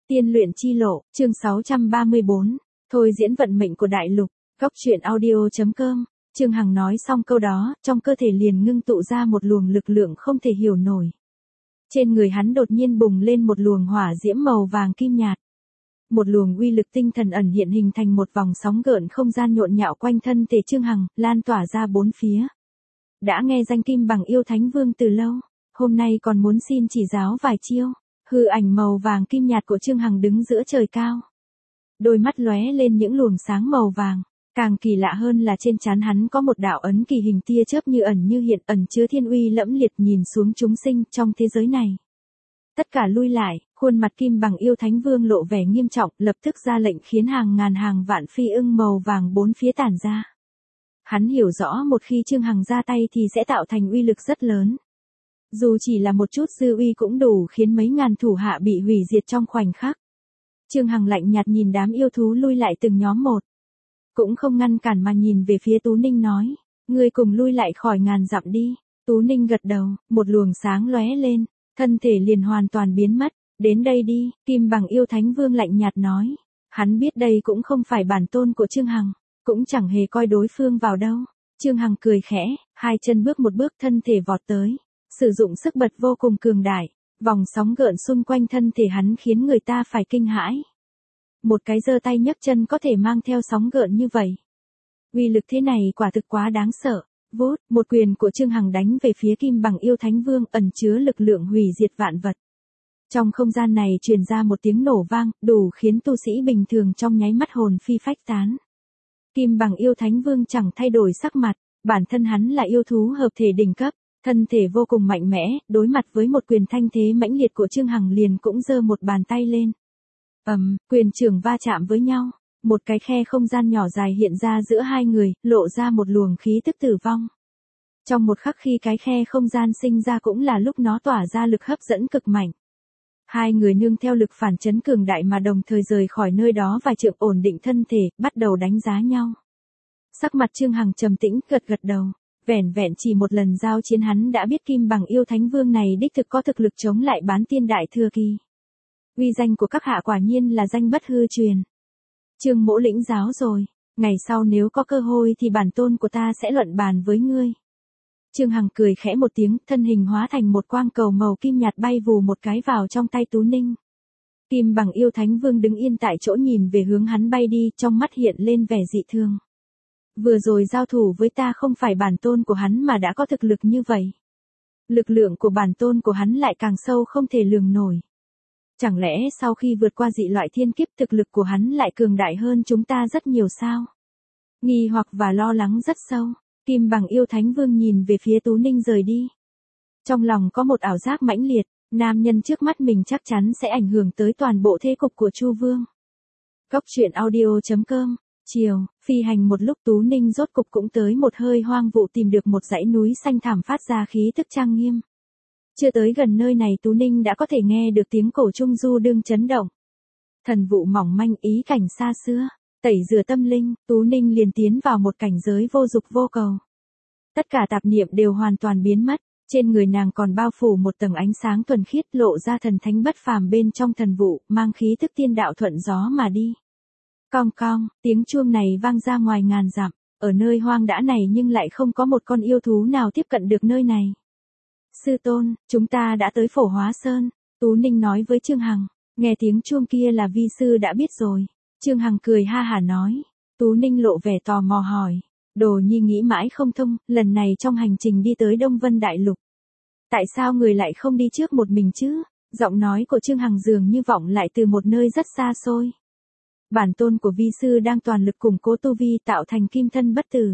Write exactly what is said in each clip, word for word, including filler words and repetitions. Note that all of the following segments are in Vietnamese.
Tiên luyện chi lộ, chương sáu trăm ba mươi bốn. Thôi diễn vận mệnh của đại lục. Góc truyện audio.com. Trương Hằng nói xong câu đó, trong cơ thể liền ngưng tụ ra một luồng lực lượng không thể hiểu nổi. Trên người hắn đột nhiên bùng lên một luồng hỏa diễm màu vàng kim nhạt. Một luồng uy lực tinh thần ẩn hiện hình thành một vòng sóng gợn không gian nhộn nhạo quanh thân thể Trương Hằng, lan tỏa ra bốn phía. Đã nghe danh Kim Bằng Yêu Thánh Vương từ lâu, hôm nay còn muốn xin chỉ giáo vài chiêu. Hư ảnh màu vàng kim nhạt của Trương Hằng đứng giữa trời cao. Đôi mắt lóe lên những luồng sáng màu vàng. Càng kỳ lạ hơn là trên trán hắn có một đạo ấn kỳ hình tia chớp như ẩn như hiện, ẩn chứa thiên uy lẫm liệt nhìn xuống chúng sinh trong thế giới này. Tất cả lui lại, khuôn mặt Kim Bằng Yêu Thánh Vương lộ vẻ nghiêm trọng, lập tức ra lệnh khiến hàng ngàn hàng vạn phi ưng màu vàng bốn phía tản ra. Hắn hiểu rõ một khi Trương Hằng ra tay thì sẽ tạo thành uy lực rất lớn. Dù chỉ là một chút dư uy cũng đủ khiến mấy ngàn thủ hạ bị hủy diệt trong khoảnh khắc. Trương Hằng lạnh nhạt nhìn đám yêu thú lui lại từng nhóm một. Cũng không ngăn cản mà nhìn về phía Tú Ninh nói, ngươi cùng lui lại khỏi ngàn dặm đi. Tú Ninh gật đầu, một luồng sáng lóe lên, thân thể liền hoàn toàn biến mất. Đến đây đi, Kim Bằng Yêu Thánh Vương lạnh nhạt nói. Hắn biết đây cũng không phải bản tôn của Trương Hằng, cũng chẳng hề coi đối phương vào đâu. Trương Hằng cười khẽ, hai chân bước một bước thân thể vọt tới. Sử dụng sức bật vô cùng cường đại, vòng sóng gợn xung quanh thân thể hắn khiến người ta phải kinh hãi. Một cái giơ tay nhấc chân có thể mang theo sóng gợn như vậy. Uy lực thế này quả thực quá đáng sợ. Vút, một quyền của Trương Hằng đánh về phía Kim Bằng Yêu Thánh Vương ẩn chứa lực lượng hủy diệt vạn vật. Trong không gian này truyền ra một tiếng nổ vang, đủ khiến tu sĩ bình thường trong nháy mắt hồn phi phách tán. Kim Bằng Yêu Thánh Vương chẳng thay đổi sắc mặt, bản thân hắn là yêu thú hợp thể đỉnh cấp. Thân thể vô cùng mạnh mẽ, đối mặt với một quyền thanh thế mãnh liệt của Trương Hằng liền cũng giơ một bàn tay lên. Ầm, um, quyền trưởng va chạm với nhau, một cái khe không gian nhỏ dài hiện ra giữa hai người, lộ ra một luồng khí tức tử vong. Trong một khắc khi cái khe không gian sinh ra cũng là lúc nó tỏa ra lực hấp dẫn cực mạnh. Hai người nương theo lực phản chấn cường đại mà đồng thời rời khỏi nơi đó vài trượng ổn định thân thể, bắt đầu đánh giá nhau. Sắc mặt Trương Hằng trầm tĩnh, gật gật đầu. Vẻn vẹn chỉ một lần giao chiến hắn đã biết Kim Bằng Yêu Thánh Vương này đích thực có thực lực chống lại Bán Tiên Đại Thừa Kỳ. Uy danh của các hạ quả nhiên là danh bất hư truyền. Trương mỗ lĩnh giáo rồi, ngày sau nếu có cơ hội thì bản tôn của ta sẽ luận bàn với ngươi. Trương Hằng cười khẽ một tiếng, thân hình hóa thành một quang cầu màu kim nhạt bay vù một cái vào trong tay Tú Ninh. Kim Bằng Yêu Thánh Vương đứng yên tại chỗ nhìn về hướng hắn bay đi, trong mắt hiện lên vẻ dị thương. Vừa rồi giao thủ với ta không phải bản tôn của hắn mà đã có thực lực như vậy. Lực lượng của bản tôn của hắn lại càng sâu không thể lường nổi. Chẳng lẽ sau khi vượt qua dị loại thiên kiếp thực lực của hắn lại cường đại hơn chúng ta rất nhiều sao? Nghi hoặc và lo lắng rất sâu, Kim Bằng Yêu Thánh Vương nhìn về phía Tú Ninh rời đi. Trong lòng có một ảo giác mãnh liệt, nam nhân trước mắt mình chắc chắn sẽ ảnh hưởng tới toàn bộ thế cục của Chu Vương. Góc truyện audio.com. Chiều, phi hành một lúc Tú Ninh rốt cục cũng tới một hơi hoang vụ tìm được một dãy núi xanh thẳm phát ra khí tức trang nghiêm. Chưa tới gần nơi này Tú Ninh đã có thể nghe được tiếng cổ trung du đương chấn động. Thần vụ mỏng manh ý cảnh xa xưa, tẩy rửa tâm linh, Tú Ninh liền tiến vào một cảnh giới vô dục vô cầu. Tất cả tạp niệm đều hoàn toàn biến mất, trên người nàng còn bao phủ một tầng ánh sáng thuần khiết lộ ra thần thánh bất phàm bên trong thần vụ, mang khí tức tiên đạo thuận gió mà đi. Cong cong, tiếng chuông này vang ra ngoài ngàn dặm, ở nơi hoang dã này nhưng lại không có một con yêu thú nào tiếp cận được nơi này. Sư tôn, chúng ta đã tới Phổ Hóa Sơn, Tú Ninh nói với Trương Hằng, nghe tiếng chuông kia là vi sư đã biết rồi. Trương Hằng cười ha hả nói, Tú Ninh lộ vẻ tò mò hỏi, Đồ Nhi nghĩ mãi không thông, lần này trong hành trình đi tới Đông Vân Đại Lục. Tại sao người lại không đi trước một mình chứ? Giọng nói của Trương Hằng dường như vọng lại từ một nơi rất xa xôi. Bản tôn của vi sư đang toàn lực củng cố tu vi tạo thành kim thân bất tử.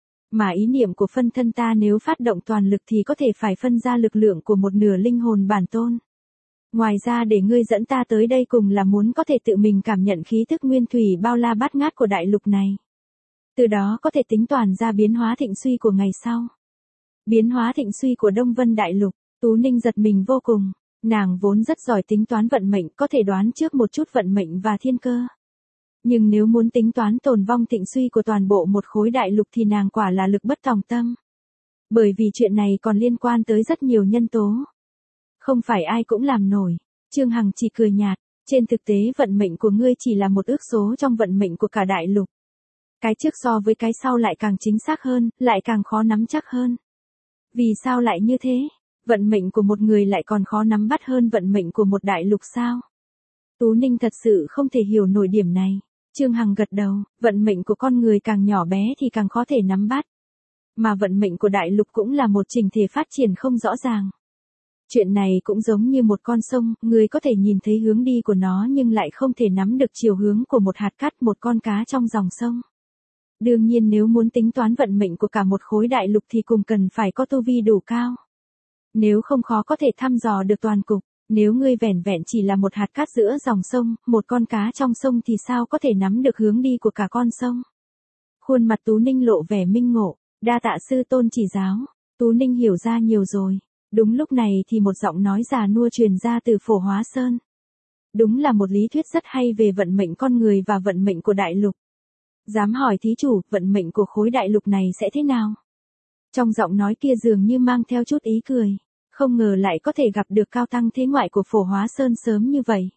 Mà ý niệm của phân thân ta nếu phát động toàn lực thì có thể phải phân ra lực lượng của một nửa linh hồn bản tôn. Ngoài ra để ngươi dẫn ta tới đây cùng là muốn có thể tự mình cảm nhận khí thức nguyên thủy bao la bát ngát của đại lục này. Từ đó có thể tính toán ra biến hóa thịnh suy của ngày sau. Biến hóa thịnh suy của Đông Vân Đại Lục, Tú Ninh giật mình vô cùng. Nàng vốn rất giỏi tính toán vận mệnh, có thể đoán trước một chút vận mệnh và thiên cơ. Nhưng nếu muốn tính toán tồn vong thịnh suy của toàn bộ một khối đại lục thì nàng quả là lực bất tòng tâm. Bởi vì chuyện này còn liên quan tới rất nhiều nhân tố. Không phải ai cũng làm nổi. Trương Hằng chỉ cười nhạt, Trên thực tế vận mệnh của ngươi chỉ là một ước số trong vận mệnh của cả đại lục. Cái trước so với cái sau lại càng chính xác hơn, lại càng khó nắm chắc hơn. Vì sao lại như thế? Vận mệnh của một người lại còn khó nắm bắt hơn vận mệnh của một đại lục sao? Tú Ninh thật sự không thể hiểu nổi điểm này. Trương Hằng gật đầu, vận mệnh của con người càng nhỏ bé thì càng khó thể nắm bắt. Mà vận mệnh của đại lục cũng là một trình thể phát triển không rõ ràng. Chuyện này cũng giống như một con sông, người có thể nhìn thấy hướng đi của nó nhưng lại không thể nắm được chiều hướng của một hạt cát, một con cá trong dòng sông. Đương nhiên nếu muốn tính toán vận mệnh của cả một khối đại lục thì cùng cần phải có tu vi đủ cao. Nếu không khó có thể thăm dò được toàn cục, nếu ngươi vẻn vẹn chỉ là một hạt cát giữa dòng sông, một con cá trong sông thì sao có thể nắm được hướng đi của cả con sông. Khuôn mặt Tú Ninh lộ vẻ minh ngộ, đa tạ sư tôn chỉ giáo, Tú Ninh hiểu ra nhiều rồi. Đúng lúc này thì một giọng nói già nua truyền ra từ Phổ Hóa Sơn. Đúng là một lý thuyết rất hay về vận mệnh con người và vận mệnh của đại lục. Dám hỏi thí chủ, vận mệnh của khối đại lục này sẽ thế nào? Trong giọng nói kia dường như mang theo chút ý cười. Không ngờ lại có thể gặp được cao tăng thế ngoại của Phổ Hóa Sơn sớm như vậy.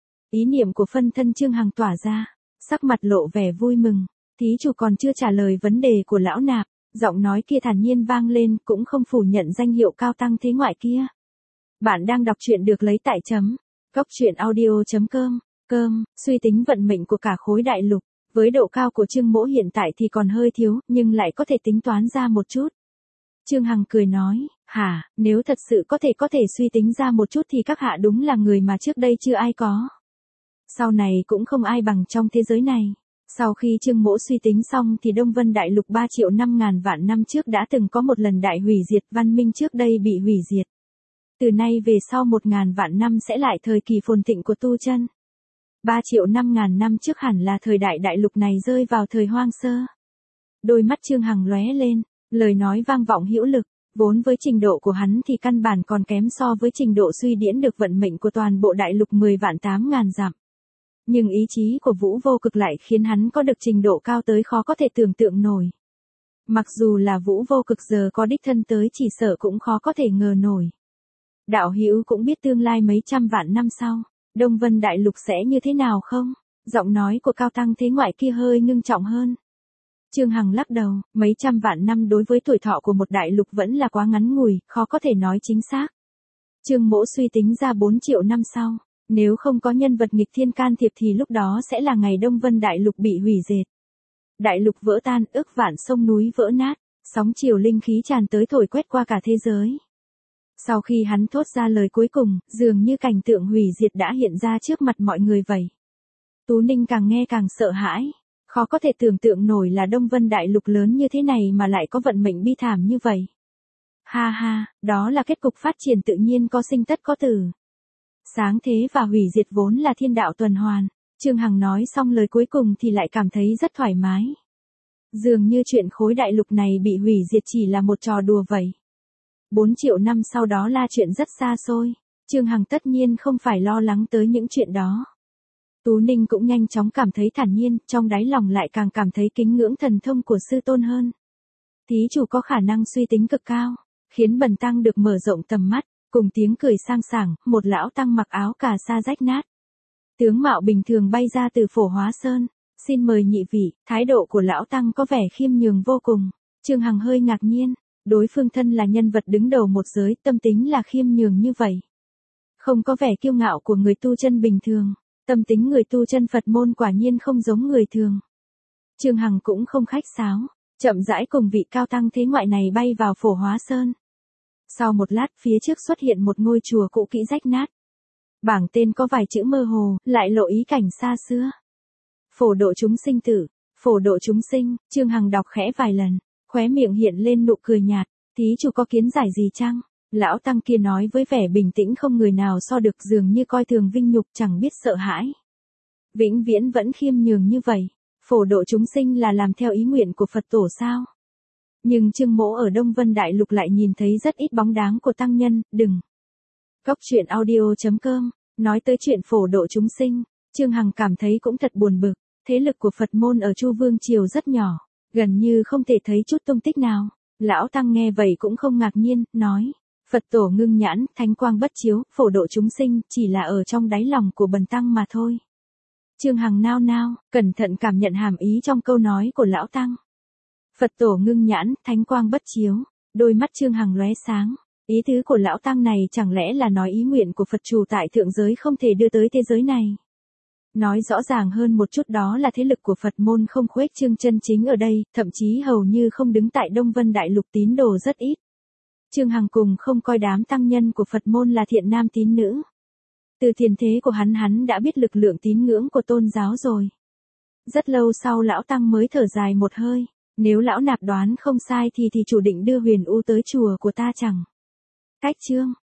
Ý niệm của phân thân Trương Hằng tỏa ra, sắc mặt lộ vẻ vui mừng. Thí chủ còn chưa trả lời vấn đề của lão nạp. Giọng nói kia thản nhiên vang lên, cũng không phủ nhận danh hiệu cao tăng thế ngoại kia. Bạn đang đọc truyện được lấy tại chấm góc truyện audio chấm com. Cơm, suy tính vận mệnh của cả khối đại lục. Với độ cao của Trương Mỗ hiện tại thì còn hơi thiếu, nhưng lại có thể tính toán ra một chút. Trương Hằng cười nói, hả, nếu thật sự có thể có thể suy tính ra một chút thì các hạ đúng là người mà trước đây chưa ai có. Sau này cũng không ai bằng trong thế giới này. Sau khi Trương Mỗ suy tính xong thì Đông Vân Đại Lục ba triệu năm ngàn vạn năm trước đã từng có một lần đại hủy diệt, văn minh trước đây bị hủy diệt. Từ nay về sau một ngàn vạn năm sẽ lại thời kỳ phồn thịnh của tu chân. ba triệu năm ngàn năm trước hẳn là thời đại đại lục này rơi vào thời hoang sơ. Đôi mắt Trương Hằng lóe lên, lời nói vang vọng hữu lực, vốn với trình độ của hắn thì căn bản còn kém so với trình độ suy điển được vận mệnh của toàn bộ đại lục mười vạn tám ngàn dặm. Nhưng ý chí của Vũ Vô Cực lại khiến hắn có được trình độ cao tới khó có thể tưởng tượng nổi. Mặc dù là Vũ Vô Cực giờ có đích thân tới chỉ sợ cũng khó có thể ngờ nổi. Đạo hữu cũng biết tương lai mấy trăm vạn năm sau, Đông Vân Đại Lục sẽ như thế nào không? Giọng nói của cao tăng thế ngoại kia hơi ngưng trọng hơn. Trương Hằng lắc đầu, mấy trăm vạn năm đối với tuổi thọ của một đại lục vẫn là quá ngắn ngủi, khó có thể nói chính xác. Trương Mỗ suy tính ra bốn triệu năm sau. Nếu không có nhân vật nghịch thiên can thiệp thì lúc đó sẽ là ngày Đông Vân Đại Lục bị hủy diệt. Đại lục vỡ tan, ức vạn sông núi vỡ nát, sóng chiều linh khí tràn tới thổi quét qua cả thế giới. Sau khi hắn thốt ra lời cuối cùng, dường như cảnh tượng hủy diệt đã hiện ra trước mặt mọi người vậy. Tú Ninh càng nghe càng sợ hãi, khó có thể tưởng tượng nổi là Đông Vân Đại Lục lớn như thế này mà lại có vận mệnh bi thảm như vậy. Ha ha, đó là kết cục phát triển tự nhiên có sinh tất có tử. Sáng thế và hủy diệt vốn là thiên đạo tuần hoàn. Trương Hằng nói xong lời cuối cùng thì lại cảm thấy rất thoải mái. Dường như chuyện khối đại lục này bị hủy diệt chỉ là một trò đùa vậy. Bốn triệu năm sau đó là chuyện rất xa xôi. Trương Hằng tất nhiên không phải lo lắng tới những chuyện đó. Tú Ninh cũng nhanh chóng cảm thấy thản nhiên, trong đáy lòng lại càng cảm thấy kính ngưỡng thần thông của sư tôn hơn. Thí chủ có khả năng suy tính cực cao, khiến bần tăng được mở rộng tầm mắt. Cùng tiếng cười sang sảng, một lão tăng mặc áo cà sa rách nát. Tướng mạo bình thường bay ra từ Phổ Hóa Sơn. Xin mời nhị vị, thái độ của lão tăng có vẻ khiêm nhường vô cùng. Trương Hằng hơi ngạc nhiên, đối phương thân là nhân vật đứng đầu một giới, tâm tính là khiêm nhường như vậy. Không có vẻ kiêu ngạo của người tu chân bình thường, tâm tính người tu chân Phật môn quả nhiên không giống người thường. Trương Hằng cũng không khách sáo, chậm rãi cùng vị cao tăng thế ngoại này bay vào Phổ Hóa Sơn. Sau một lát phía trước xuất hiện một ngôi chùa cũ kỹ rách nát. Bảng tên có vài chữ mơ hồ, lại lộ ý cảnh xa xưa. Phổ độ chúng sinh tử, phổ độ chúng sinh, Trương Hằng đọc khẽ vài lần, khóe miệng hiện lên nụ cười nhạt, thí chủ có kiến giải gì chăng? Lão tăng kia nói với vẻ bình tĩnh không người nào so được, dường như coi thường vinh nhục chẳng biết sợ hãi. Vĩnh viễn vẫn khiêm nhường như vậy, phổ độ chúng sinh là làm theo ý nguyện của Phật tổ sao? Nhưng Trương Mỗ ở Đông Vân Đại Lục lại nhìn thấy rất ít bóng dáng của tăng nhân, đừng. Góc truyện audio chấm com, nói tới chuyện phổ độ chúng sinh, Trương Hằng cảm thấy cũng thật buồn bực, thế lực của Phật môn ở Chu Vương Triều rất nhỏ, gần như không thể thấy chút tung tích nào. Lão tăng nghe vậy cũng không ngạc nhiên, nói, Phật tổ ngưng nhãn, thánh quang bất chiếu, phổ độ chúng sinh, chỉ là ở trong đáy lòng của bần tăng mà thôi. Trương Hằng nao nao, cẩn thận cảm nhận hàm ý trong câu nói của lão tăng. Phật tổ ngưng nhãn, thánh quang bất chiếu, đôi mắt Trương Hằng lóe sáng. Ý tứ của lão tăng này chẳng lẽ là nói ý nguyện của Phật chủ tại thượng giới không thể đưa tới thế giới này. Nói rõ ràng hơn một chút đó là thế lực của Phật môn không khuếch trương chân chính ở đây, thậm chí hầu như không đứng tại Đông Vân Đại Lục tín đồ rất ít. Trương Hằng cùng không coi đám tăng nhân của Phật môn là thiện nam tín nữ. Từ tiền thế của hắn hắn đã biết lực lượng tín ngưỡng của tôn giáo rồi. Rất lâu sau lão tăng mới thở dài một hơi, nếu lão nạp đoán không sai thì thì chủ định đưa Huyền U tới chùa của ta chẳng. Cách chương